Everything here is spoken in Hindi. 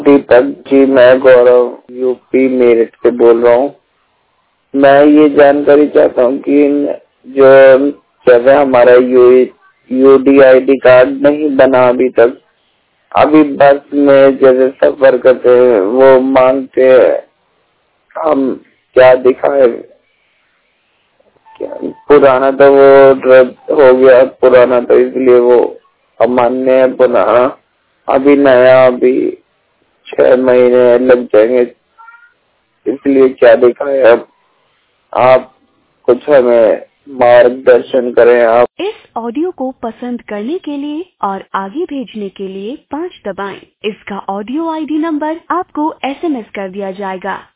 दीपक जी, मैं गौरव यूपी मेरठ से बोल रहा हूँ। मैं ये जानकारी चाहता हूँ कि जो जैसे हमारा यूडीआईडी कार्ड नहीं बना अभी तक, अभी बस में जैसे सफर करते हैं वो मांगते हैं हम क्या दिखाए। क्या पुराना तो वो रद्द हो गया, पुराना तो इसलिए वो अमान्य है पुराना। अभी नया अभी 6 महीने लग जाएंगे, इसलिए क्या दिखाए। अब आप कुछ हमें मार्गदर्शन करें। आप इस ऑडियो को पसंद करने के लिए और आगे भेजने के लिए 5 दबाएं। इसका ऑडियो आईडी नंबर आपको एसएमएस कर दिया जाएगा।